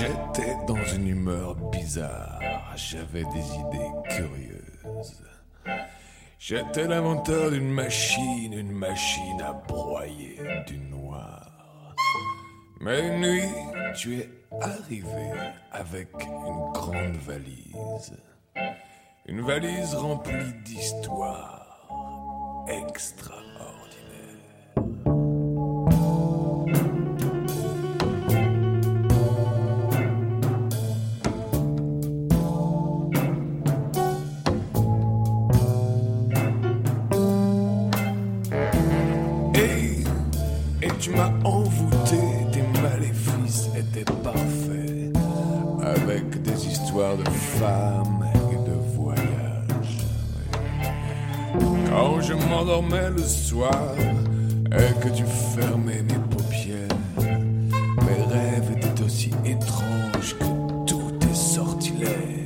J'étais dans une humeur bizarre, j'avais des idées curieuses. J'étais l'inventeur d'une machine à broyer du noir. Mais une nuit, tu es arrivé avec une grande valise. Une valise remplie d'histoires extraordinaires. Tu m'as envoûté, tes maléfices étaient parfaits, avec des histoires de femmes et de voyages. Quand je m'endormais le soir et que tu fermais mes paupières, mes rêves étaient aussi étranges que tous tes sortilèges.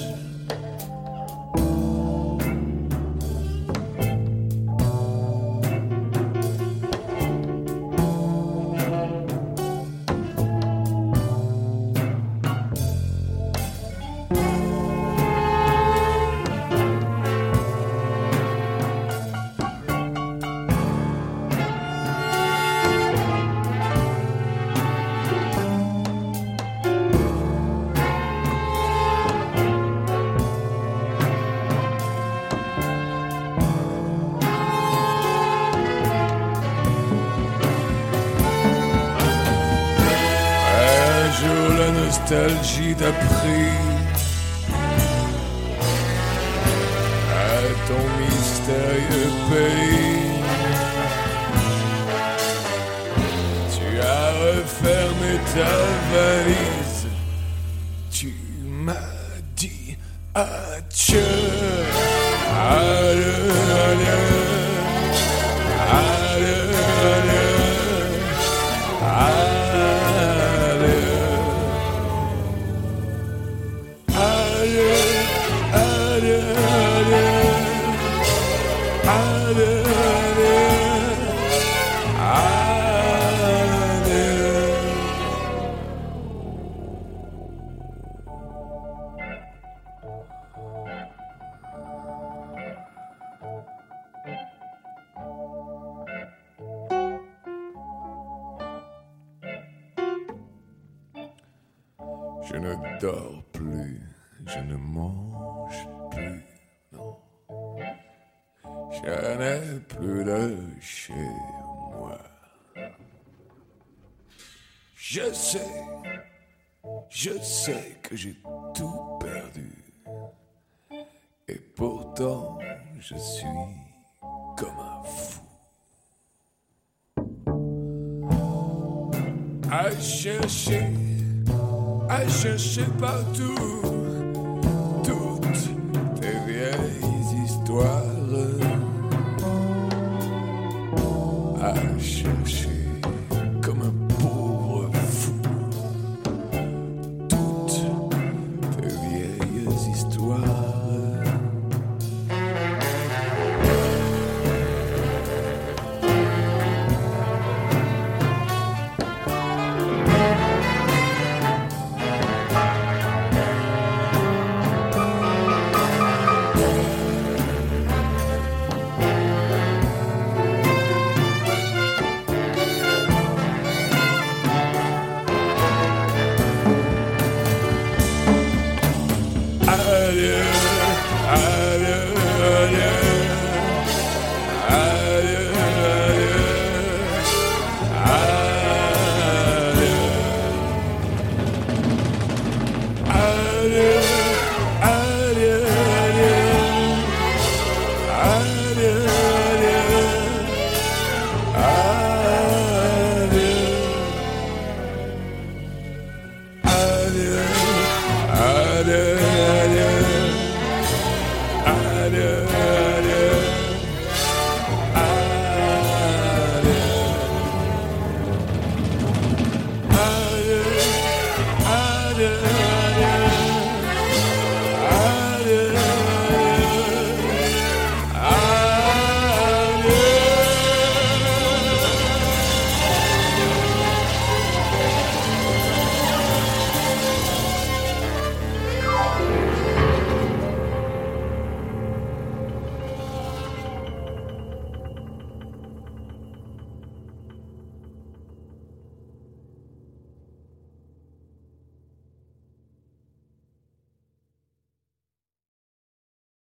Nostalgie t'a pris à ton mystérieux pays. Tu as refermé ta valise. Tu m'as dit adieu. Adieu, adieu, adieu, adieu, adieu. Je ne dors plus, je ne mange plus, non. Je n'ai plus de chez moi. Je sais que j'ai tout perdu. Et pourtant, je suis comme un fou. À chercher partout toutes tes vieilles histoires. À chercher comme un pauvre fou toutes tes vieilles histoires. Yeah.